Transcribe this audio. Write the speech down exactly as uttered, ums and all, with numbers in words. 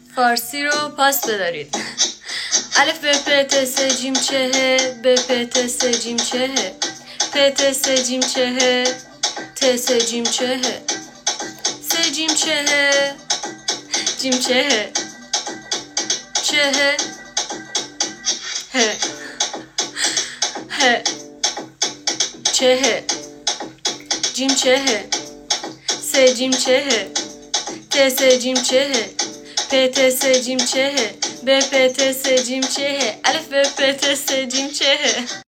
فارسی رو پاس بدارید. الف ب پ ت س جیم چه ه ب پ ت س جیم چه ه پ ت س جیم چه ه ت س جیم چه ه س جیم چه ه جیم چه ه چه ه ه ه چه ه جیم چه ه س جیم چه ه ت س جیم چه ه پ ت س جیم چه ه ب پ ت س جیم چه ه الف ب پ ت س جیم چه ه